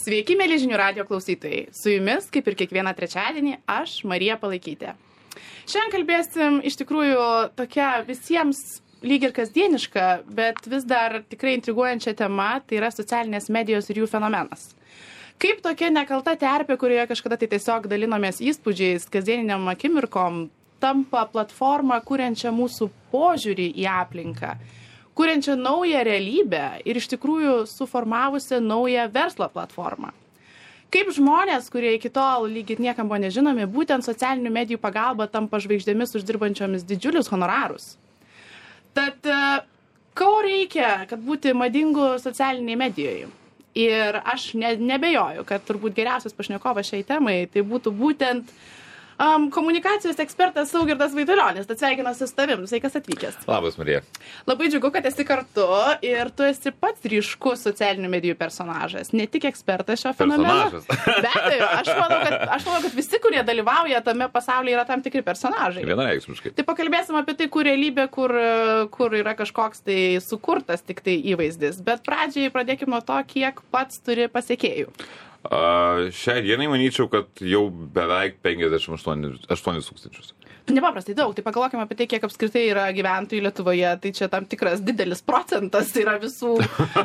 Sveiki, mėly žinių radijo klausytojai. Su jumis, kaip ir kiekvieną trečiadienį, aš, Marija Palaikytė. Šiandien kalbėsim iš tikrųjų tokia visiems lyg ir kasdieniška, bet vis dar tikrai intriguojančia tema, tai yra socialinės medijos ir jų fenomenas. Kaip tokia nekalta terpė, kurioje kažkada tai tiesiog dalinomės įspūdžiais, kasdieniniam akimirkom, tampa platforma, kuriančia mūsų požiūrį į aplinką, kuriančią naują realybę ir iš tikrųjų suformavusią naują verslo platformą. Kaip žmonės, kurie iki tol lygiai niekam buvo nežinomi, būtent socialinių medijų pagalba tampa žvaigždėmis uždirbančiomis didžiulius honorarus. Tad ko reikia, kad būti madingu socialiniai medijoje? Ir aš nebejoju, kad turbūt geriausias pašnekovas šiai temai tai būtų būtent komunikacijos ekspertas Saugirdas Vaitulionis. Tad sveikinuosi su tavim. Sveikas atvykęs. Labas, Marija. Labai džiugu, kad esi kartu ir tu esi pats ryškus socialinių medijų personažas. Ne tik ekspertas šio fenomeno. Bet aš manau, kad visi, kurie dalyvauja tame pasaulyje, yra tam tikri personažai. Vienareikšmiškai. Tai pakalbėsim apie tai, kur realybė, kur yra kažkoks tai sukurtas tik tai įvaizdis. Bet pradžiai pradėkime nuo to, kiek pats turi pasekėjų. Šiai dienai manyčiau, kad jau beveik 58 tūkstančius. Nepaprastai daug. Tai pagalvokime apie tai, kiek apskritai yra gyventojų Lietuvoje. Tai čia tam tikras didelis procentas yra visų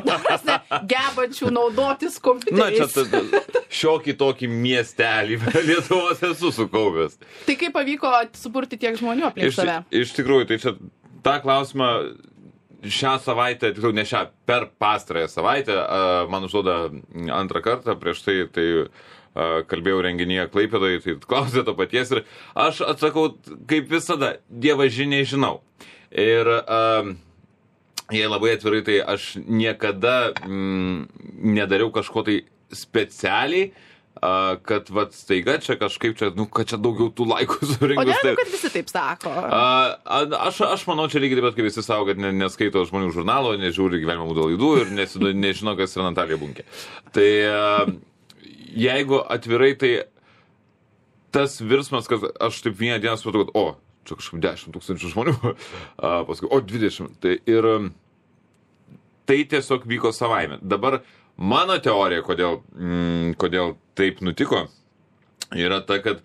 gebančių naudotis kompiuteriais. Na, čia šiokį tokį miestelį Lietuvos esu sukaupęs. Tai kaip pavyko suburti tiek žmonių aplink save? Iš tikrųjų, tai čia tą klausimą šią savaitę, tiksliau ne šią, per pastarąją savaitę man užduoda antrą kartą, prieš tai kalbėjau renginyje Klaipėdoje, tai klausė to paties ir aš atsakau, kaip visada, dievaži nežinau. Ir jei labai atvirai, tai aš niekada nedariau kažko tai specialiai, kad vat staiga čia kažkaip čia, kad čia daugiau tų laikų surinkus. O nėra, kad visi taip sako? Aš manau, čia lygiai taip pat, kaip visi sako, kad neskaito žmonių žurnalo, nežiūri gyvenimo būdo laidų ir nežino, kas yra Natalija Bunkė. Tai jeigu atvirai, tai tas virsmas, kad aš taip vieną dieną supratau, kad čia kažkaip 10 tūkstančių žmonių, paskui, 20. Tai ir tai tiesiog vyko savaime. Dabar mano teorija, kodėl taip nutiko, yra ta, kad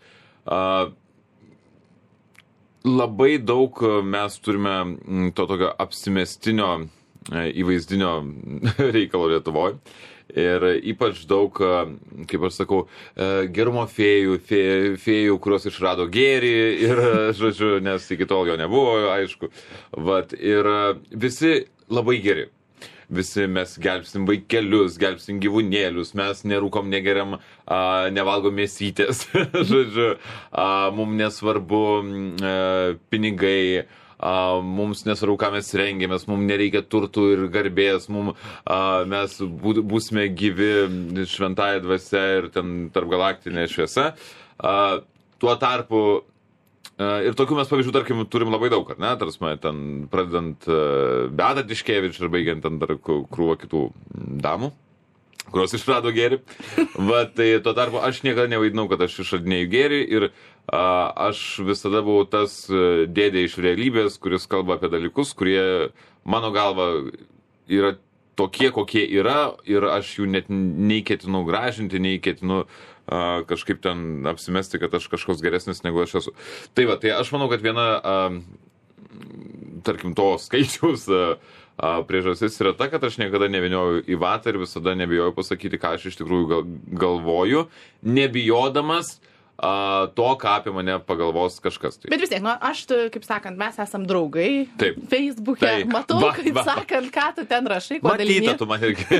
labai daug mes turime to tokio apsimestinio įvaizdinio reikalo Lietuvoje. Ir ypač daug, kaip aš sakau, gerumo fėjų, kurios išrado gėrį ir, žodžiu, nes iki tol jo nebuvo, aišku. Vat, ir visi labai geri. Visi mes gelbstim vaikelius, gelbstim gyvūnėlius, mes nerūkom, negeriam, nevalgom mėsytės, žodžiu, mums nesvarbu pinigai, mums nesvarbu, ką mes rengiamės, mums nereikia turtų ir garbės, mes būsime gyvi šventąja dvasia ir ten tarpgalaktinė šviesa. Tuo tarpu ir tokių mes pavyzdžių, tarkim, turim labai daug, ar ne? Tarsi, ten pradedant Beatą Tiškevič ir baigiant ten dar krūvą kitų damų, kurios išrado gėrį. Va, tai tuo tarpu aš niekada nevaidinau, kad aš išradinėjau gėrį ir aš visada buvau tas dėdė iš realybės, kuris kalba apie dalykus, kurie mano galva yra tokie, kokie yra ir aš jų net nei ketinu gražinti, nei ketinu kažkaip ten apsimesti, kad aš kažkoks geresnis negu aš esu. Tai va, tai aš manau, kad viena, tarkim, to skaičiaus priežastis yra ta, kad aš niekada nevyniojau į vatą ir visada nebijojau pasakyti, ką aš iš tikrųjų galvoju, nebijodamas to, ką apie mane pagalvos kažkas. Tai. Bet vis tiek, aš, kaip sakant, mes esam draugai. Taip. Facebook'e. Taip. Matau, kaip sakant, ką tu ten rašai, kuo dalini. Matyta, tu man irgi.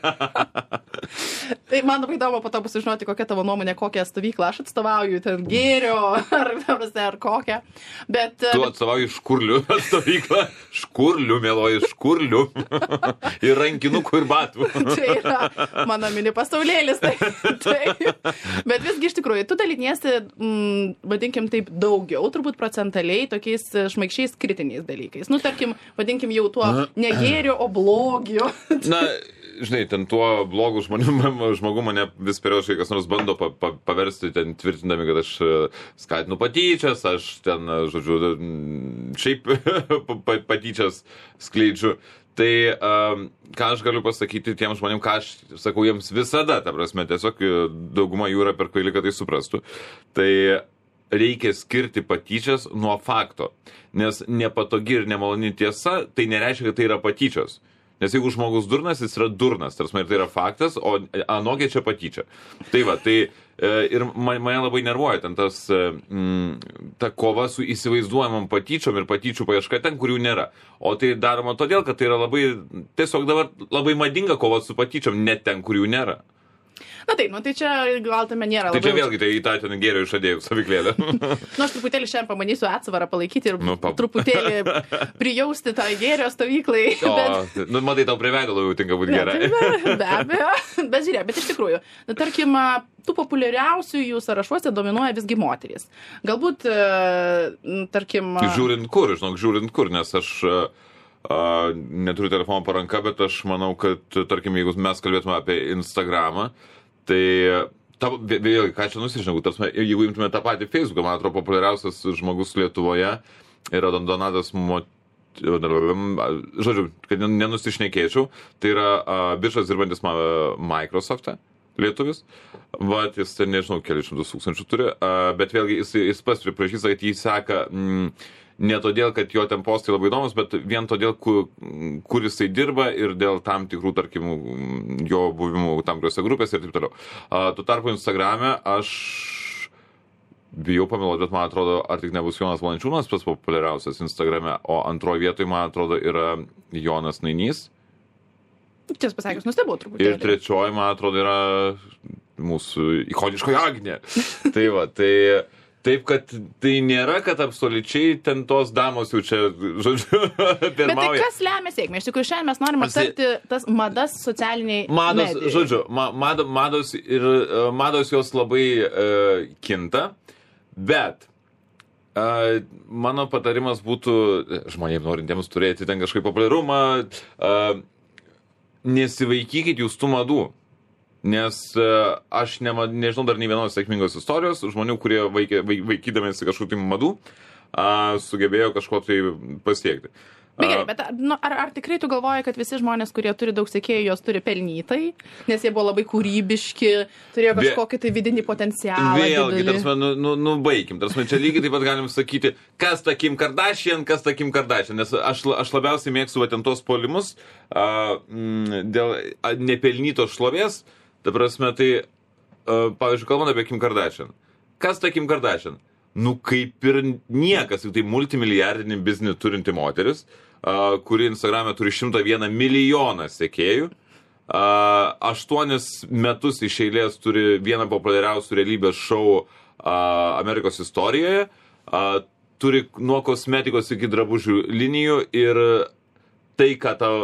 Tai man labai įdomu po to bus sužinoti, kokia tavo nuomonė, kokią stovyklą aš atstovauju, ten gėrio ar kokią. Bet, tu atstovauji škurlių stovyklą, škurlių, mėloji, škurlių. Ir rankinukų ir batų. Čia yra mano mini pasaulėlis. Tai. Bet visgi iš tikrųjų, tu daliniesi, vadinkim taip, daugiau, turbūt procentaliai, tokiais šmaikščiais kritiniais dalykais. Nu, tarkim, vadinkim jau tuo ne gėrio, o blogiu. Na, žinai, ten tuo blogų žmogų mane vis periodiškai kas nors bando paversti, ten tvirtindami, kad aš skatinu patyčias, aš ten, žodžiu, šiaip patyčias skleidžiu. Tai ką aš galiu pasakyti tiem žmonėm, ką aš sakau jiems visada, ta prasme, tiesiog dauguma jų yra per kvaili, kad tai suprastų. Tai reikia skirti patyčias nuo fakto. Nes nepatogi ir nemaloni tiesa, tai nereiškia, kad tai yra patyčios. Nes jeigu žmogus durnas, jis yra durnas, tarsi ir tai yra faktas, o anokia čia patyčia. Tai va, tai ir mane labai nervuoja ten ta kova su įsivaizduojamam patyčiom ir patyčių paieška ten, kurių nėra. O tai daroma todėl, kad tai yra tiesiog dabar labai madinga kova su patyčiom, net ten, kurių nėra. Na taip, tai čia gal tame nėra labai... Tai čia vėlgi tai į tą ten gėrio išadėjų saviklėlę. Aš truputėlį šiandien pamanysiu atsvarą palaikyti ir truputėlį prijausti tą gėrio stovyklai. Matai, tau prie veido labiau tinka būti gerai. Be abejo, bet žiūrėk, bet iš tikrųjų, tarkim, tų populiariausių jų sąrašuose dominuoja visgi moterys. Galbūt, tarkim... Žiūrint kur, nes aš... neturiu telefono paranka, bet aš manau, kad, tarkim, jeigu mes kalbėtume apie Instagramą, tai vėlgi, ką čia nusišnegu, jeigu imtume tą patį Facebooką, man atrodo, populiariausias žmogus Lietuvoje yra Donatas žodžiu, kad nenusišnekėčiau, tai yra bičas dirbantis Microsoft'e, lietuvis, vat jis ten, nežinau, kelius šimtus tūkstančių turi, bet vėlgi jis pats pripažįsta, kad jį seka ne todėl, kad jo ten postai labai įdomus, bet vien todėl, kur jisai dirba ir dėl tam tikrų, tarkim, jo buvimų tam tikrose grupėse ir taip toliau. Tuo tarpu Instagrame aš bijau pameluoti, bet man atrodo, ar tik nebus Jonas Valančiūnas pats populiariausias Instagrame, o antroje vietoje, man atrodo, yra Jonas Nainys. Tiesą pasakius, nustebau truputėlį. Ir trečioji, man atrodo, yra mūsų ikoniškoji Agnė. Tai va, taip, kad tai nėra, kad absoliučiai ten tos damos jau čia, žodžiu, pirmauja. Bet tai kas lemia sėkmę? Iš tikrųjų, šiandien mes norime aptarti tas madas socialiniai medijai. Žodžiu, mados jos labai kinta, bet mano patarimas būtų, žmonėms norintiems turėti ten kažkaip populiarumą, nesivaikykit jūs tų madų. Nes aš nežinau dar nei vienos sėkmingos istorijos žmonių, kurie vaikydamėsi kažkokių madų sugebėjo kažko tai pasiekti. Gerai, bet ar tikrai tu galvoji, kad visi žmonės, kurie turi daug sekėjų, jos turi pelnytai, nes jie buvo labai kūrybiški, turėjo kažkokį tai vidinį potencialą. Vėlgi, baigim. Čia lygiai taip pat galim sakyti, kas ta Kim Kardashian, nes aš labiausiai mėgstu ten tos puolimus dėl nepelnytos šlovės. Ta prasme, tai, pavyzdžiui, kalbant apie Kim Kardashian. Kas ta Kim Kardashian? Kaip ir niekas, tai multimilijardinį biznį turinti moteris, kuri Instagrame turi 101 milijoną sekėjų, 8 metus iš eilės turi vieną populiariausių realybės šou Amerikos istorijoje, turi nuo kosmetikos iki drabužių linijų ir tai,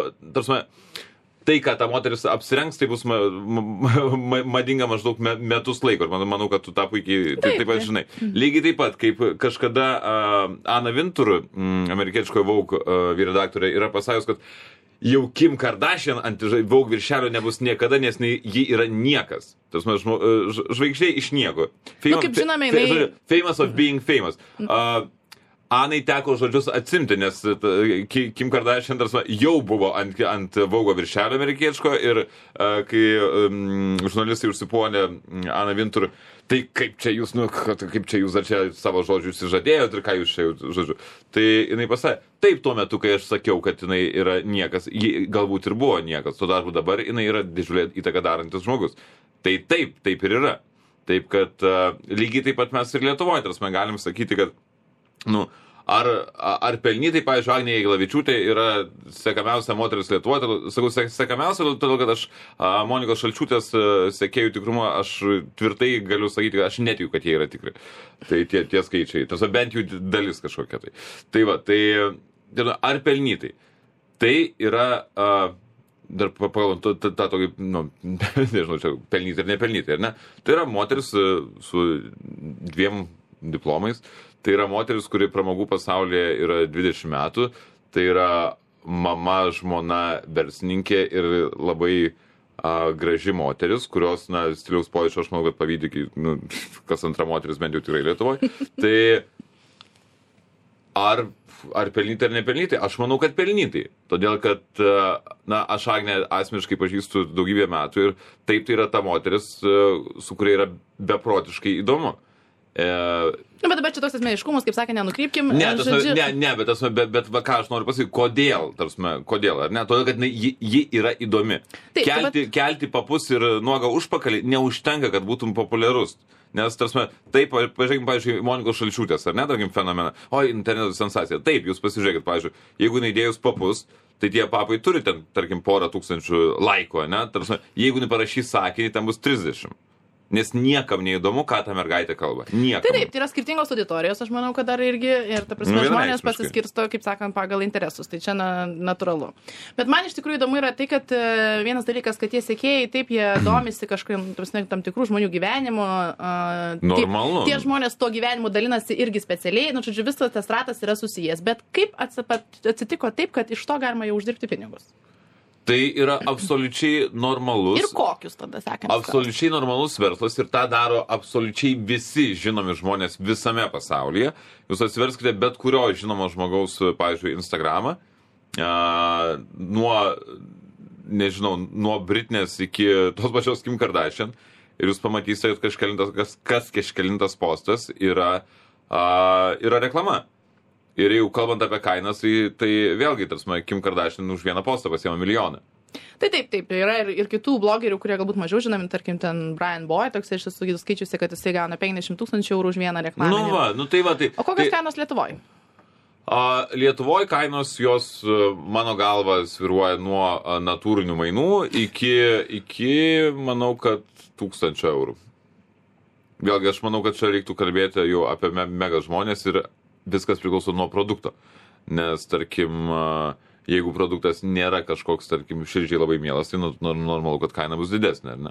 ką ta moteris apsirengs, tai bus madinga maždaug metus laiko. Ir manau, kad tu tą puikiai taip pat žinai. Lygiai taip pat, kaip kažkada Ana Vintur, amerikietiškojo Vogue vyredaktorė, yra pasakęs, kad jau Kim Kardashian ant Vogue viršelio nebus niekada, nes ji yra niekas. Tas žvaigždė iš nieko. Kaip žinome, jinai... Famous of being famous. Anai teko žodžius atsimti, nes Kim Kardashian jau buvo ant Vogue viršelio amerikiečko ir kai žurnalistai užsipuolė Ana Vintur, tai kaip čia jūs dar čia savo žodžių išsižadėjot ir ką jūs čia, žodžiu. Tai jinai pasakė, taip tuo metu, kai aš sakiau, kad jinai yra niekas, ji galbūt ir buvo niekas, tuo tarpu dabar jinai yra didžiulė įtaką darantis žmogus. Tai taip ir yra. Taip, kad lygiai taip pat mes ir Lietuvoje, tarsi galim sakyti, kad ar pelnytai, pavyzdžiui, Agnė Jaglavičiūtė yra sekamiausia moteris Lietuvoje. Sakau, sekamiausia, todėl kad aš Monikos Šalčiūtės sekėjų tikrumą, aš tvirtai galiu sakyti, kad aš netikiu, kad jie yra tikri. Tai tie skaičiai, bent jų dalis kažkokia tai. Tai va, ar pelnytai? Tai yra, dar pagalvant, tą tokį, nežinau, čia pelnytai ir nepelnytai, ar ne? Tai yra moteris su 2 diplomais. Tai yra moteris, kuri pramogų pasaulyje yra 20 metų. Tai yra mama, žmona, verslininkė ir labai graži moteris, kurios, stiliaus pojūčio aš manau, kad pavydi, kas antra moteris bent jau tikrai Lietuvoje. Tai Ar pelnyti ar nepelnyti? Aš manau, kad pelnyti. Todėl, kad, aš Agnę asmeniškai pažįstu daugybę metų ir taip tai yra ta moteris, su kuria yra beprotiškai įdomu. Bet dabar čia toks asmeniškumas, kaip sakė, nenukrypkim. Bet ką aš noriu pasakyti, kodėl, ar ne? Todėl, kad ji yra įdomi. Kelti papus ir nuogą užpakalį neužtenka, kad būtum populiarus. Nes, taip, pažiūrėkime, Monikos Šalčiūtės, ar ne, tarkim, fenomeną. Interneto sensacija. Taip, jūs pasižiūrėkit, pavyzdžiui, jeigu neįdėjus papus, tai tie papai turi ten, tarkim, 100 000 laikų, ne? Jeigu neparašys sakinį, ten bus 30. Nes niekam neįdomu, ką ta mergaitė kalba. Niekam. Taip, tai yra skirtingos auditorijos, aš manau, kad dar irgi, ir ta prasme, žmonės pasiskirsto, kaip sakant, pagal interesus, tai čia natūralu. Bet man iš tikrųjų įdomu yra tai, kad vienas dalykas, kad tie sekėjai, taip, jie domisi kažkokiam, tam tikrų žmonių gyvenimu. Normalu. Tie žmonės to gyvenimu dalinasi irgi specialiai, žodžiu, visas tas ratas yra susijęs. Bet kaip atsitiko taip, kad iš to galima jau uždirbti pinigus? Tai yra absoliučiai normalus. Ir kokius tada sekant? Absoliučiai normalus verslas ir tą daro absoliučiai visi žinomi žmonės visame pasaulyje. Jūs atsiverskite bet kurio žinomo žmogaus, pavyzdžiui, Instagramą. Nuo Britnės iki tos pačios Kim Kardashian. Ir jūs pamatysite, kad kažkelintas postas yra reklama. Ir jau kalbant apie kainas, tai vėlgi, Kim Kardashian už vieną postą pasiema $1 milijoną. Taip. Yra ir kitų blogerių, kurie galbūt mažiau žinomi, tarkim, ten Brian Boy, toks aš esu skaičiusi, kad jisai gauna 50 000 eurų už vieną reklamą. Tai. O kokios kainos Lietuvoje? Lietuvoje kainos jos, mano galva, sviruoja nuo natūrinių mainų iki manau, kad 1000 eurų. Vėlgi, aš manau, kad čia reiktų kalbėti jau apie mega žmonės ir viskas priklauso nuo produkto. Nes, tarkim, jeigu produktas nėra kažkoks, tarkim, širdžiai labai mielas, tai normalu, kad kaina bus didesnė, ar ne?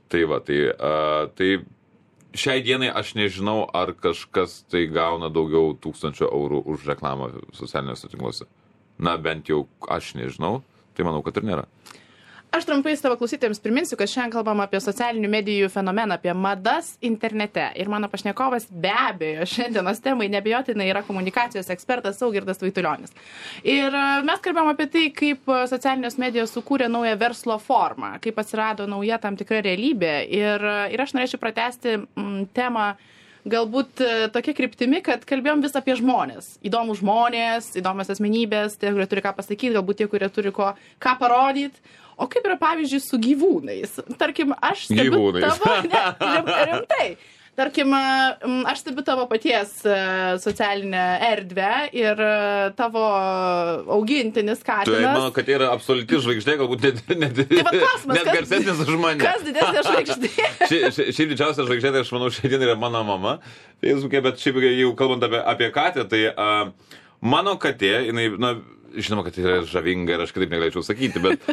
Tai šiai dienai aš nežinau, ar kažkas tai gauna daugiau 1000 eurų už reklamą socialiniuose tinkluose. Bent jau aš nežinau, tai manau, kad ir nėra. Aš trumpai savo klausytojams priminsiu, kad šiandien kalbam apie socialinių medijų fenomeną, apie madas internete. Ir mano pašnekovas be abejo šiandienos temai neabejotinai yra komunikacijos ekspertas Saugirdas Vaitulionis. Ir mes kalbam apie tai, kaip socialinės medijos sukūrė naują verslo formą, kaip atsirado nauja tam tikra realybė. Ir aš norėčiau pratęsti temą galbūt tokia kryptimi, kad kalbėjom vis apie žmonės. Įdomus žmonės, įdomios asmenybės, tie, kurie turi ką pasakyti, galbūt tie, kurie turi ką parodyti. O kaip yra, pavyzdžiui, su gyvūnais? Tarkim, aš stebiu rimtai. Tarkim, aš stebiu tavo paties socialinę erdvę ir tavo augintinis katinas. Tai manau, kad yra absoliuti žvaigždė, galbūt net garsesnis už mane. Kas didesnė žvaigždė? Šiaip didžiausia žvaigždė, tai aš manau, šiandien yra mano mama. Facebook'e, bet šiaip jau kalbant apie katę, tai mano katė, jinai, žinoma, kad yra žavinga ir aš kitaip negalėčiau sakyti, bet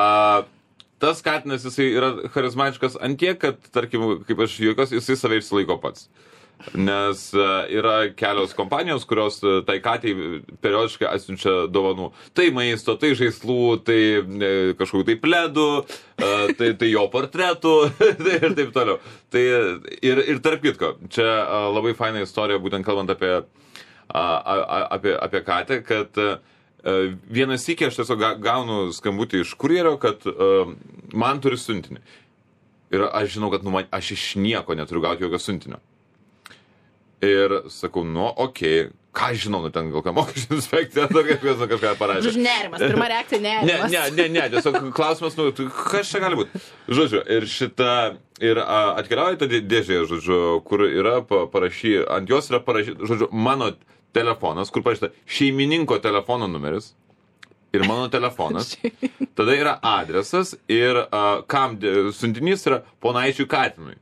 tas katinas, jisai yra charizmatiškas ant tiek, kad, tarkim, kaip aš juokiuosi, jisai save išsilaiko pats. Nes yra kelios kompanijos, kurios tai katei periodiškai atsiunčia dovanų. Tai maisto, tai žaislų, tai kažkokių tai pledų, tai jo portretų ir taip toliau. Ir tarp kitko, čia labai faina istorija, būtent kalbant apie katę, kad vieną sykį aš tiesiog gaunu skambutį iš kurjerio, kad man turi siuntinį. Ir aš žinau, kad aš iš nieko neturiu gauti jokio siuntinio. Ir sakau, okei, ką žinau, ten gal ką mokesčių inspekcija, ar kažką parašė. Žodžiu, nerimas, pirma reakcija nerimas. Ne, tiesiog klausimas, kas čia gali būti. Žodžiu, ir atkeliauja ta dėžė, žodžiu, kur yra ant jos yra parašyta, žodžiu, mano telefonas, kur parašyta šeimininko telefono numeris ir mano telefonas, tada yra adresas ir kam siuntinys yra ponaičiui katinui.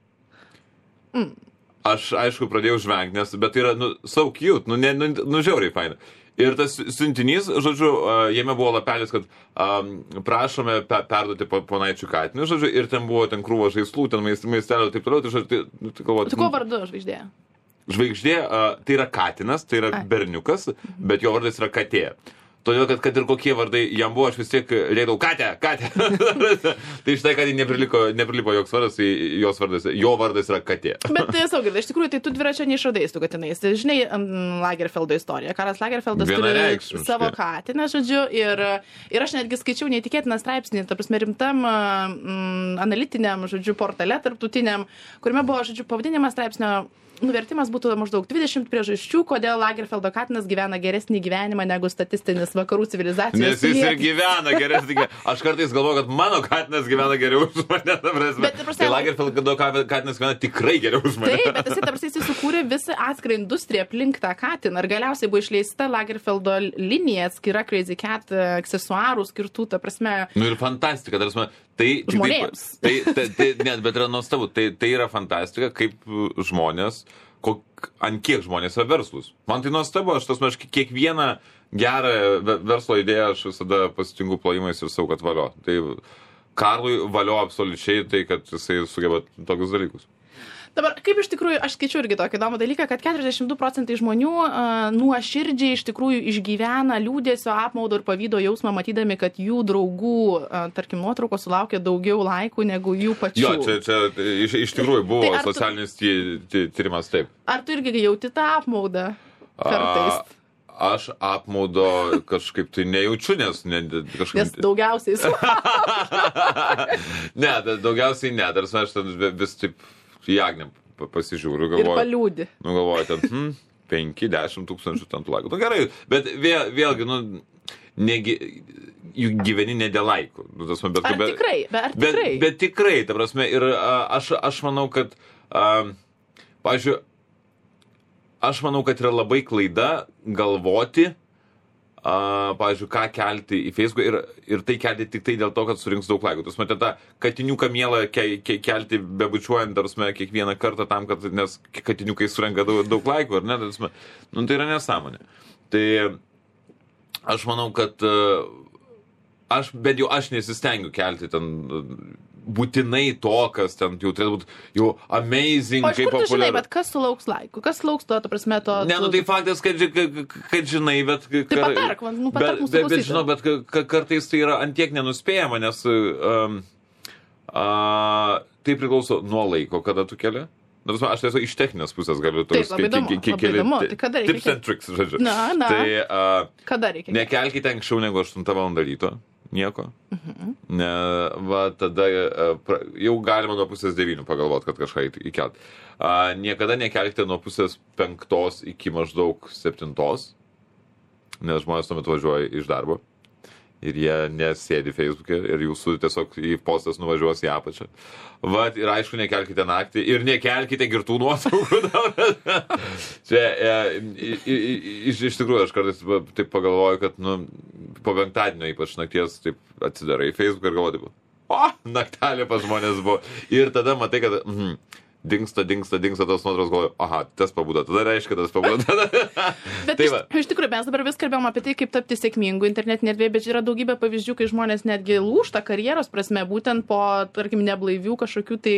Aš, aišku, pradėjau žvengti, bet tai yra, so cute, žiauriai faina. Ir tas siuntinys, žodžiu, jame buvo lapelis, kad prašome perduoti ponaičių katinui, žodžiu, ir ten buvo krūvo žaislų, ten maistelio ir taip toliau. Tai ko vardu žvaigždė? Žvaigždė, tai yra katinas, tai yra berniukas, bet jo vardas yra katė. Todėl, kad ir kokie vardai jam buvo, aš vis tiek rėdau, Katė. Tai štai, kad neprilipo joks vardas, jo vardas yra Katė. Bet Saugirdai, iš tikrųjų, tai tu dviračio neišradai su katinais. Žinai, Lagerfeldo istoriją. Karas Lagerfeldas turi savo katiną, žodžiu, ir aš netgi skaičiau neįtikėtiną straipsnį, ta prasme, rimtam analitiniam, žodžiu, portale tarptautiniam, kuriame buvo, žodžiu, pavadinimas straipsnio. Nuvertimas būtų maždaug 20 priežasčių, kodėl Lagerfeldo katinas gyvena geresnį gyvenimą negu statistinis vakarų civilizacijos. Nes jis ir gyvena geresnį gyvenimą. Aš kartais galvoju, kad mano katinas gyvena geriau už mane. Tai Lagerfeldo katinas gyvena tikrai geriau už mane. Taip, bet jis sukūrė visą atskirą industriją aplink tą katiną. Ir galiausiai buvo išleista Lagerfeldo linija, atskira Crazy Cat aksesuarų skirtų, ta prasme. Nu ir fantastika, ta prasme. Žmonėms. Net, bet yra nuostabu. Tai yra fantastika, kaip žmonės, ant kiek žmonės yra verslus. Man tai nuostabu, aš kiekvieną gerą verslo idėją aš visada pasitinku plojimais ir sau, kad valio. Tai Karlui valio absoliučiai tai, kad jisai sugeba tokius dalykus. Dabar, kaip iš tikrųjų, aš skaičiu irgi tokį įdomų dalyką, kad 42% žmonių nuoširdžiai iš tikrųjų išgyvena liūdėsio, apmaudo ir pavydo jausmą, matydami, kad jų draugų, tarkim, nuotraukos sulaukia daugiau laikų negu jų pačių. Jo, čia iš tikrųjų buvo tai socialinis tyrimas taip. Ar tu irgi jauti tą apmaudą kartais? Aš apmaudo kažkaip tai nejaučiu, nes kažkaip... Nes daugiausiai Ne, daugiausiai ne, dar aš ten vis taip į Agnę pasižiūriu, galvoju. Ir paliūdi. Galvoju, ten 5-10 tūkstančių ten laikų. Nu gerai, bet vėlgi, juk gyveni ne dėl laikų. Tikrai? Bet tikrai, ta prasme, ir aš manau, kad, pavyzdžiui, yra labai klaida galvoti, pavyzdžiui, ką kelti į Facebooką ir tai kelti tik tai dėl to, kad surinks daug laikų. Tas matė tą katiniuką mielą kelti bebučiuojant, tarsi, kiekvieną kartą tam, kad, nes katiniukai surenka daug laikų, ar ne? Tarsi, tai yra nesąmonė. Tai aš manau, kad bent jau aš nesistengiu kelti ten būtinai to, kas ten jau turėtų būti jau amazing, kaip populiaru. O iš kur tu žinai, bet kas sulauks laikų? Kas sulauks to, ta prasme, to... Ne, tai faktas, kad žinai, bet... Tai patark mūsų klausytojams. Bet žinau, bet kartais tai yra antiek nenuspėjama, nes tai priklauso nuo laiko, kada tu keli. Aš tiesiog iš techninės pusės galiu tokius keli tips and tricks, žodžiu. Tai kada reikia? Nekelkite anksčiau negu 8 val. Ryto. Nieko. Tada jau galima nuo pusės 9 pagalvoti, kad kažką įkelt. Niekada nekelkite nuo pusės 5 iki maždaug 7, nes žmonės tuomet važiuoja iš darbo ir jie nesėdi Facebook'e ir jūsų tiesiog į postas nuvažiuos į apačią. Ir aišku, nekelkite naktį ir nekelkite girtų nuotraukų. Čia, iš tikrųjų, aš kartais taip pagalvoju, kad po penktadienio ypač nakties taip atsidarai Facebooką ir galvoju, naktelė pas žmonės buvo. Ir tada matai, kad dingsta tos nuotraukos, galvoju, aha, tas pabudo, tada reiškia, tas pabudo. Bet iš tikrųjų, mes dabar vis kalbėjom apie tai, kaip tapti sėkmingu internetinė erdvėje, bet yra daugybė pavyzdžių, kai žmonės netgi lūžta karjeros prasme, būtent po, tarkim, neblaivių kažkokių tai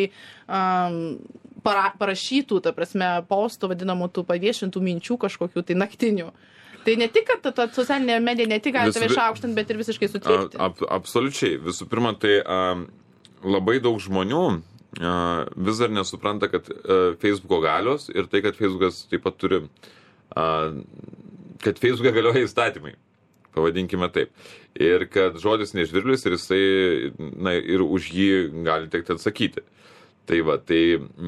parašytų, ta prasme, postų, vadinamų tų paviešintų minčių kažkokių tai naktinių. Tai ne tik, kad ta socialinė medija ne tik gali tave išaukštinti, bet ir visiškai sutrikti. Absoliučiai. Visų pirma, tai labai daug žmonių vis dar nesupranta, kad Facebooko galios ir tai, kad Facebookas taip pat turi, kad Facebooke galioja įstatymai, pavadinkime taip. Ir kad žodis nežvirlis ir jisai, ir už jį gali tekti atsakyti. Tai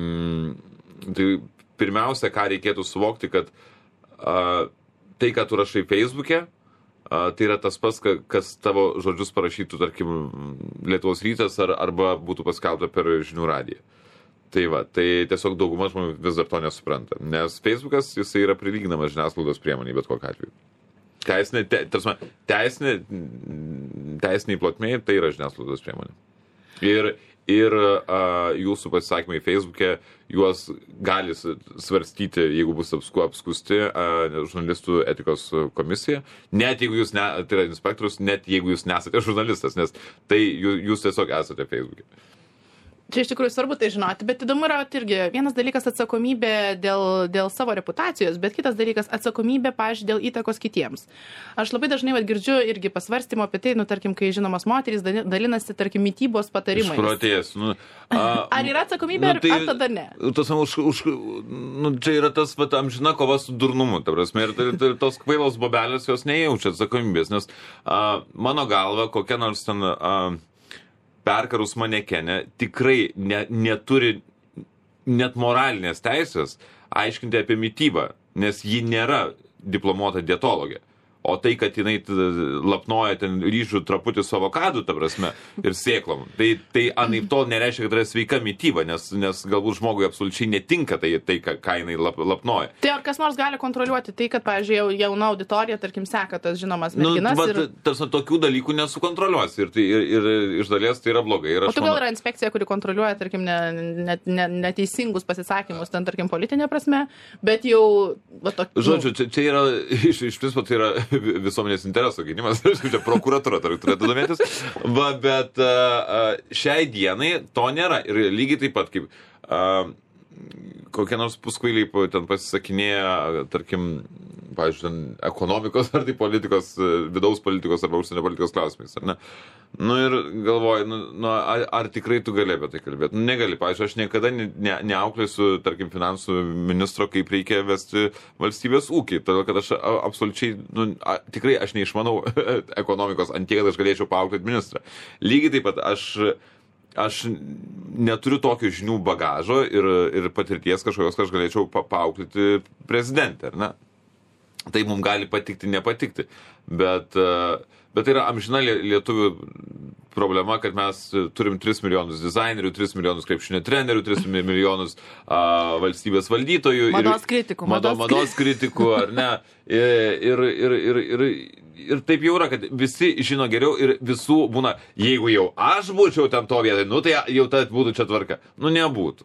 pirmiausia, ką reikėtų suvokti, kad tai, ką tu rašai Facebook'e, tai yra tas pats, kas tavo žodžius parašytų, tarkim, Lietuvos rytas arba būtų paskelbta per žinių radiją. Tai tiesiog dauguma žmonių vis dar to nesupranta. Nes Facebookas, jisai yra prilyginamas žiniasklaidos priemonė, bet kokiu atveju. Teisiniai plotmėje tai yra žiniasklaidos priemonė. Ir jūsų pasisakymai Facebook'e, juos gali svarstyti, jeigu bus apskusti žurnalistų etikos komisija, net jeigu jūs, tai yra inspektorius, net jeigu jūs nesate žurnalistas, nes tai jūs tiesiog esate Facebook'e. Čia iš tikrųjų svarbu tai žinoti, bet įdomu yra irgi vienas dalykas atsakomybė dėl savo reputacijos, bet kitas dalykas atsakomybė, pavyzdžiui, dėl įtakos kitiems. Aš labai dažnai girdžiu irgi pasvarstymo apie tai, tarkim, kai žinomos moterys dalinasi, tarkim, mitybos patarimais. Išprotėjęs. Ar yra atsakomybė, ar tada ne? Čia yra tas amžina kova su durnumu, ta prasme, ir tos kvailos bobelės jos nejaučia atsakomybės, nes mano galva kokia nors ten perkarus manekenė tikrai neturi net moralinės teisės aiškinti apie mitybą, nes ji nėra diplomuota dietologė. O tai, kad jinai lapnoja ten ryžių traputį su avokadu, ta prasme, ir sėklom, tai anaip tol nereiškia, kad yra sveika mityba, nes galbūt žmogui absoliučiai netinka tai ką jinai lapnoja. Tai ar kas nors gali kontroliuoti tai, kad, pavyzdžiui, jauna auditorija, tarkim, seka tas žinomas merginas? Tarsi tokių dalykų nesukontroliuosi ir iš dalies tai yra blogai. O tu gal yra inspekcija, kuri kontroliuoja, tarkim, neteisingus pasisakymus, ten, tarkim, politinė prasme, bet jau... Žodžiu, čia yra, iš principo, tai yra visuomenės interesų gynimas, čia prokuratūra turėtų domėtis, bet šiai dienai to nėra. Ir lygiai taip pat, kaip kokie nors puskvailiai ten pasisakinėja, tarkim, pavyzdžiui, ekonomikos ar tai politikos, vidaus politikos arba užsienio politikos klausimais, ar ne? Ir galvoju, ar tikrai tu gali apie tai kalbėti? Negali, pavyzdžiui, aš niekada neauklėsiu, tarkim, finansų ministro, kaip reikia vesti valstybės ūkį, todėl kad aš absoliučiai, tikrai aš neišmanau ekonomikos ant tiek, kad aš galėčiau paauklėti ministrą. Lygiai taip pat aš neturiu tokio žinių bagažo ir patirties kažkokios, kad aš galėčiau paauklėti prezidentę, ar ne? Tai mums gali patikti, nepatikti, bet tai yra amžina lietuvių problema, kad mes turim 3 milijonus dizainerių, 3 milijonus krepšinio trenerių, 3 milijonus valstybės valdytojų. Mados kritikų, ar ne? Ir taip jau yra, kad visi žino geriau ir visų būna, jeigu jau aš būčiau ten to vietoj, tai jau tai būtų čia tvarka. Nebūtų.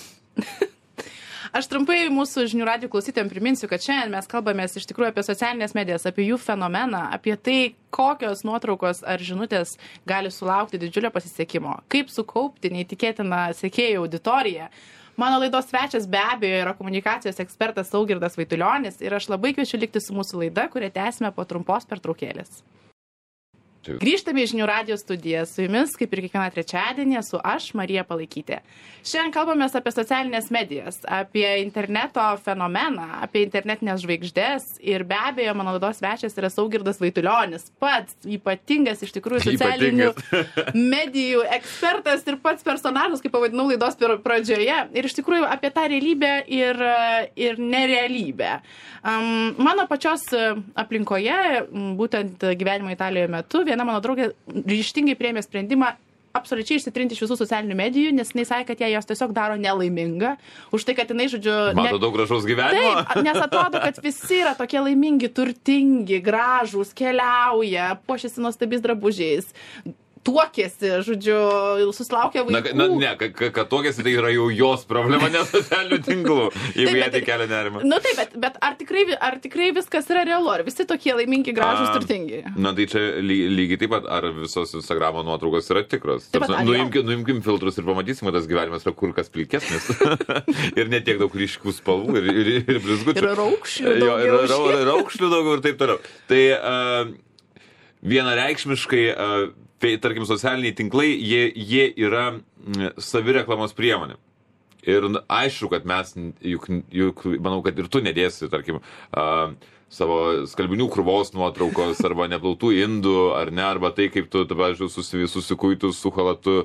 Aš trumpai mūsų žinių radijo klausytojams priminsiu, kad šiandien mes kalbamės iš tikrųjų apie socialinės medijas, apie jų fenomeną, apie tai, kokios nuotraukos ar žinutės gali sulaukti didžiulio pasisekimo, kaip sukaupti neįtikėtiną sekėjų auditoriją. Mano laidos svečias be abejo yra komunikacijos ekspertas Saugirdas Vaitulionis ir aš labai kviečiu likti su mūsų laida, kurią tęsime po trumpos pertraukėlės. Grįžtame į žinių radijo studiją. Su jumis, kaip ir kiekvieną trečiadienį, esu aš, Marija Palaikytė. Šiandien kalbamės apie socialinės medijas, apie interneto fenomeną, apie internetinės žvaigždės ir be abejo, mano laidos svečias yra Saugirdas Vaitulionis, pats ypatingas iš tikrųjų socialinių medijų ekspertas ir pats personažas, kaip pavadinau laidos pradžioje. Ir iš tikrųjų apie tą realybę ir nerealybę. Mano pačios aplinkoje, būtent gyvenimo Italijoje metu, viena mano draugė ryžtingai priėmė sprendimą absoliučiai išsitrinti iš visų socialinių medijų, nes jinai sakė, kad jie jos tiesiog daro nelaimingą. Už tai, kad jinai, žodžiu... Mato daug gražaus gyvenimo. Taip, nes atrodo, kad visi yra tokie laimingi, turtingi, gražūs, keliauja, puošiasi nuostabiais drabužiais. Tuokėsi, žodžiu, susilaukia vaikų. Kad tuokėsi, tai yra jau jos problema, ne socialinių tinklų, jeigu jie tai kelia nerimą. Bet ar tikrai viskas yra realu, ar visi tokie laimingi, gražūs, turtingi? Tai čia lygiai taip pat, ar visos Instagramo nuotraukos yra tikros. Nuimkim filtrus ir pamatysim, tas gyvenimas yra kur kas pilkesnis. Ir netiek daug ryškių spalvų ir blizgučių. Ir raukšlių daugiau. Ir raukšlių daugiau ir taip toliau. Tai vienareikšmiškai tarkim, socialiniai tinklai, jie yra savireklamos priemonė. Ir aišku, kad mes, juk manau, kad ir tu nedėsi, tarkim, savo skalbinių krūvos nuotraukos arba neplautų indų, ar ne, arba tai, kaip tu, pavyzdžiui, susikuitus su halatu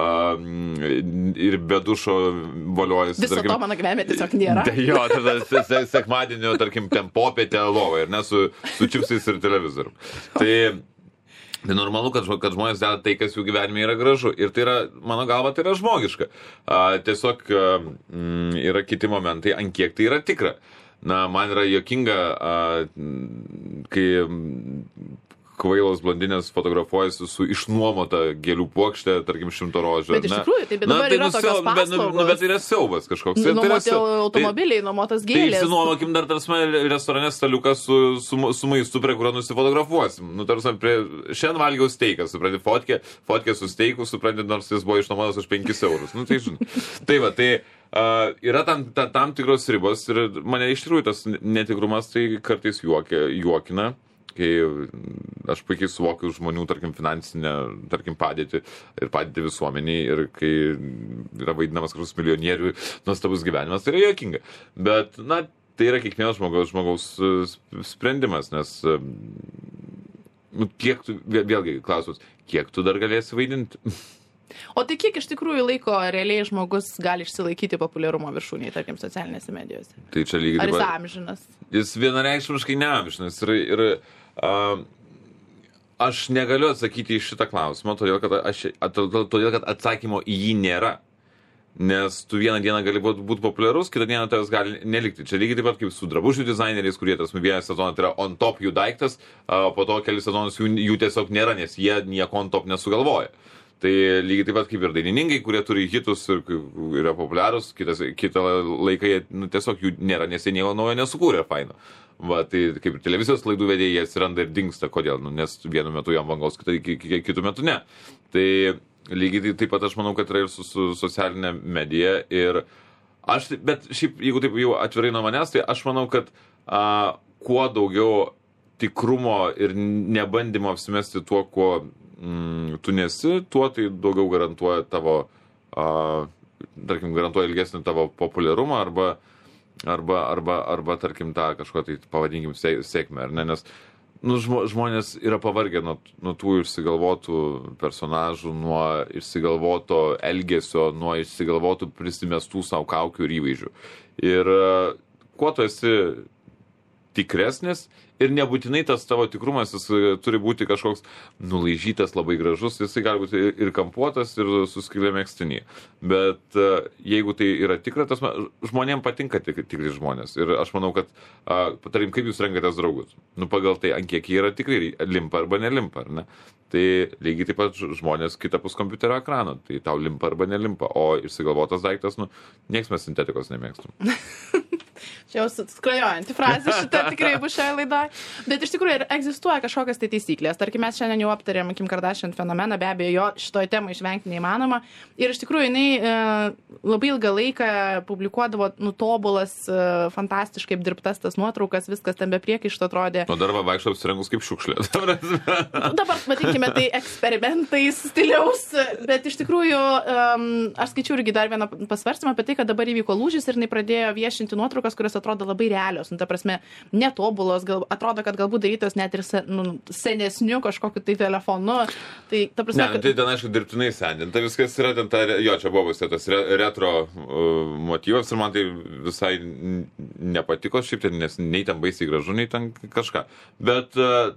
ir be dušo voliojasi. Viso to mano gyvenime tiesiog nėra. Jo, tada sekmadienio, tarkim, ten popietę lovą ir ne su čipsais ir televizorium. Tai normalu, kad žmonės deda tai, kas jų gyvenime yra gražu. Ir tai yra, mano galva, tai yra žmogiška. Tiesiog yra kiti momentai, ant kiek tai yra tikra. Man yra juokinga, kai kvailos blondinės fotografuojasi su išnuomota gėlių puokštė, tarkim, 100 rožių. Bet iš tikrųjų, tai dabar yra tokios paslaugos. Bet tai yra siaubas kažkoks. Nuomoti automobiliai, nuomotas gėlės. Tai išsinuomokim dar, tarsi, restorane staliuką su maistu, prie kurio nusifotografuosim. Tarsi, šiandien valgiau steiką, supranti, fotkė su steiku, supranti, nors jis buvo išnuomotas už 5 eurus. Tai žinai. Tai va, tai yra tam tikros ribos ir mane iš tikrųjų tas netikrumas tai kartais juokina, kai aš puikiai suvokiu žmonių, tarkim, finansinę, tarkim, padėtį ir padėtį visuomeniai ir kai yra vaidinamas kažkoks milijonierių nuostabus gyvenimas, tai yra juokinga. Bet, na, tai yra kiekvieno žmogaus sprendimas, nes kiek tu, vėlgi klausimas, kiek tu dar galėsi vaidinti? O tai kiek iš tikrųjų laiko realiai žmogus gali išsilaikyti populiarumo viršūnėje, tarkim, socialinėse medijose? Tai čia lygiai. Ar jis amžinas? Jis vienareikšmiškai neamžinas. Ir aš negaliu atsakyti į šitą klausimą, todėl kad atsakymo į jį nėra. Nes tu vieną dieną gali būti populiarus, kitą dieną tavęs gali nelikti. Čia lygiai taip pat kaip su drabužių dizaineriais, kurie tas vieną sezoną tai yra on top jų daiktas, po to kelius sezonus jų tiesiog nėra, nes jie nieko on top nesugalvoja. Tai lygiai taip pat kaip ir dainininkai, kurie turi hitus ir yra populiarūs, kitą laiką jie tiesiog jų nėra, nes jie nieko naujo nesukūrė faino. Va, tai kaip ir televizijos laidų vedėjai atsiranda ir dingsta, kodėl, nes vienu metu jam vangos, kitu metu ne. Tai lygiai taip pat aš manau, kad yra ir su socialinė medija ir bet šiaip, jeigu taip jau atvirai nuo manęs, tai aš manau, kad kuo daugiau tikrumo ir nebandymo apsimesti tuo, kuo tu nesi, tuo tai daugiau garantuoja tavo, tarkim, garantuoja ilgesnį tavo populiarumą arba tarkim, tą kažko tai pavadinkim sėkmę, ar ne, nes žmonės yra pavargę nuo tų išsigalvotų personažų, nuo išsigalvoto elgesio, nuo išsigalvotų prisimestų savo kaukių ir įvaizdžių. Ir kuo tu esi tikresnis ir nebūtinai tas tavo tikrumas, jis turi būti kažkoks nulaižytas, labai gražus, jisai gali būti ir kampuotas, ir su skylė megztinį. Bet jeigu tai yra tikra, tas žmonėms patinka tikri žmonės. Ir aš manau, kad, patarim, kaip jūs renkatės draugus? Pagal tai, ant kiek jie yra tikrai, limpa arba nelimpa, ar ne? Tai lygiai taip pat žmonės kitapus kompiuterio ekrano, tai tau limpa arba nelimpa, o išsigalvotas daiktas, nieks mes sintetikos nemėgstum. Čia jau skrajojanti frazė, šita tikrai bus šioje laidoje. Bet iš tikrųjų egzistuoja kažkokios tai taisyklės. Tarkim, mes šiandien jau aptarėm Kim Kardashian fenomeną, be abejo, jo šitoje temoje išvengti neįmanoma. Ir iš tikrųjų jinai labai ilgą laiką publikuodavo tobulas, fantastiškai apdirbtas tas nuotraukas, viskas ten be priekaišto atrodė. O dar va vaikšto apsirengus kaip šiukšlė. Dabar, vadinkime, tai eksperimentais stiliaus. Bet iš tikrųjų, aš skaičiau irgi dar vieną pasvarstymą apie tai, kad dabar įvyko lūžis ir jinai pradėjo viešinti nuotraukas, kurios atrodo labai realios, ta prasme, netobulos, atrodo, kad galbūt darytos net ir senesniu kažkokiu tai telefonu. Tai, ta prasme, tai ten, aišku, dirbtinai sendinta, viskas yra ten, čia buvo tas retro motyvas ir man tai visai nepatiko šiaip ten, nes nei ten baisiai gražu, nei ten kažką. Bet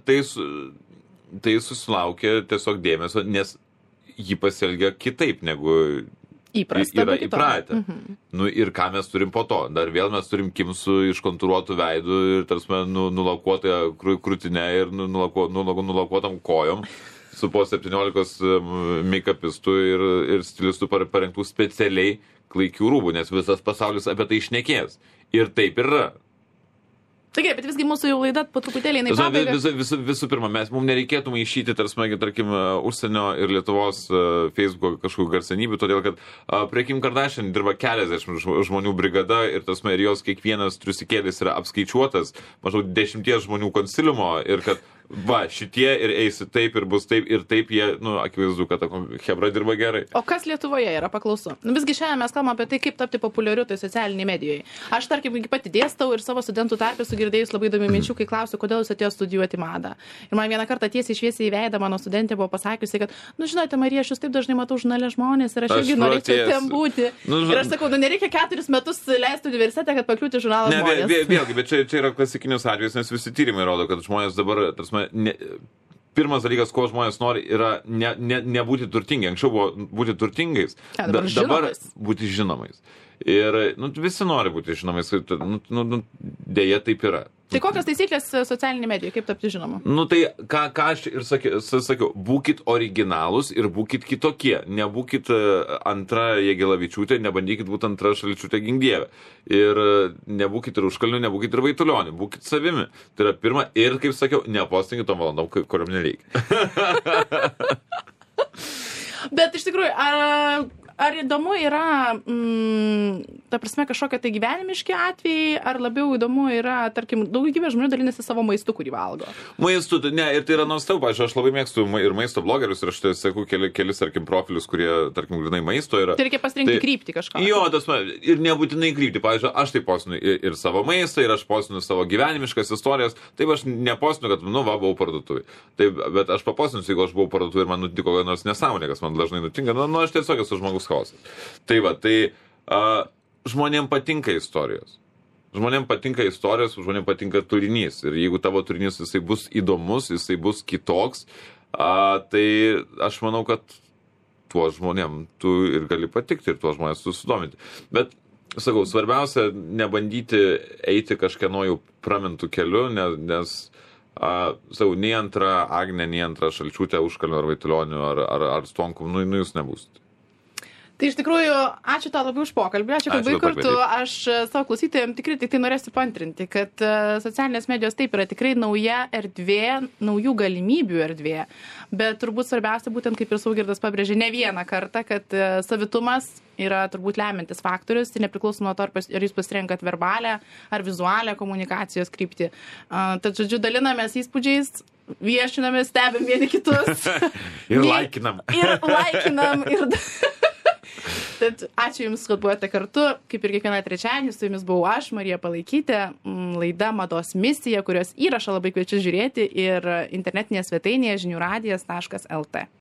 tai susilaukė tiesiog dėmesio, nes jį pasielgia kitaip negu yra įpratę. Ir ką mes turim po to? Dar vėl mes turim Kim su iškontūruotų veidų ir tarsi nulaukuotą krūtinę ir nulaukuotam kojom su po 17 make-upistų ir stilistų parengtų specialiai klaikių rūbų, nes visas pasaulis apie tai šnekės. Ir taip ir yra. Taigi, bet visgi mūsų jau laida po truputėlį jinai pabaiga. Visų pirma, mums nereikėtų maišyti, tarkim, užsienio ir Lietuvos Facebook'o kažkokių garsenybių, todėl kad prie Kim Kardashian dirba keliasdešimt žmonių brigada ir ir jos kiekvienas triusikėlis yra apskaičiuotas maždaug 10 žmonių konsiliumo ir kad šitie ir eisi taip ir bus taip ir taip jie, akivaizdu, kad ta hebra dirba gerai. O kas Lietuvoje yra paklausu? Visgi šiandien mes kalbame apie tai, kaip tapti populiariu tai socialiniai medijoje. Aš, tarkim, pati dėstau ir savo studentų tarpe sugirdėjus labai įdomių minčių, kai klausiu, kodėl jūs atėjo studijuoti madą. Ir man vieną kartą tiesiai šviesiai į veidą mano studentė buvo pasakiusi, kad, žinote, Marija, aš jūs taip dažnai matau žurnale žmonės ir aš irgi norėčiau ten būti. Ir aš sakau, nereikia 4 metus leisti universitete, kad pakliūti žurnalą žmonės. Vėlgi, bet čia yra klasikinis atvejis, nes visi tyrimai rodo, kad žmonės dabar, pirmas dalykas, ko žmonės nori, yra nebūti turtingi. Anksčiau buvo būti turtingais, dabar būti žinomais. Ir visi nori būti žinomais, dėja taip yra. Tai kokios taisyklės socialinė medija, kaip tapti žinoma? Nu tai, ką aš ir sakiau, būkit originalūs ir būkit kitokie. Nebūkit antra Jagelavičiūtė, nebandykit būti antra Šalčiūtė Ginkdievė. Ir nebūkit ir Užkalniu, nebūkit ir Vaitulioniu, būkit savimi. Tai yra pirma, ir kaip sakiau, nepostinkit tom valandom, kuriam nereikia. Bet iš tikrųjų, ar įdomu yra, ta prasme, kažkokie tai gyvenimiški atvejai, ar labiau įdomu yra, tarkim, daugybė žmonių dalinasi savo maistu, kurį valgo? Maistu, ne, ir tai yra nuostabu, pavyzdžiui, aš labai mėgstu ir maisto blogerius, ir aš tai sakau kelis, tarkim, profilius, kurie, tarkim, grinai maisto yra. Tai reikia pasirinkti kryptį kažką. Jo, ir nebūtinai kryptį, pavyzdžiui, aš tai postinu ir savo maistą, ir aš postinu savo gyvenimiškas istorijas, taip aš nepostinu, kad, buvau parduotuvėje. Taip, bet aš papostinu, jeigu aš buvau parduotuvėje ir man nutiko nors nesąmonė, kas man dažnai nutinka, aš tiesiog esu žmogus chaosas. Tai va, žmonėm patinka istorijos. Žmonėm patinka istorijos, žmonėm patinka turinys. Ir jeigu tavo turinys jisai bus įdomus, jisai bus kitoks, tai aš manau, kad tuo žmonėm tu ir gali patikti ir tuo žmonės susidominti. Bet, sakau, svarbiausia nebandyti eiti kažkieno jau pramintų keliu, nes nei antra Agnė, nei antra Šalčiūtė, Užkalniu ar Vaitulioniu ar Stonkum, jūs nebūsite. Tai iš tikrųjų, ačiū tau labai už pokalbį, ačiū, kad buvai kartu. Aš savo klausytojams tikrai tik tai norėsiu paantrinti, kad socialinės medijos taip yra tikrai nauja erdvė, naujų galimybių erdvė, bet turbūt svarbiausia, būtent kaip ir Saugirdas pabrėžė ne vieną kartą, kad savitumas yra turbūt lemiantis faktorius, tai nepriklauso nuo to, ar jūs pasirenkat verbalę ar vizualią komunikacijos kryptį. Tad, žodžiu, dalinamės įspūdžiais, viešinamės, stebim vieni kitus. Ir laikinam. Tad ačiū Jums, kad buvote kartu. Kaip ir kiekvieną trečiadienį, su Jumis buvau aš, Marija Palaikytė, laida Mados misija, kurios įrašą labai kviečiu žiūrėti ir internetinėje svetainėje žiniųradijas.lt.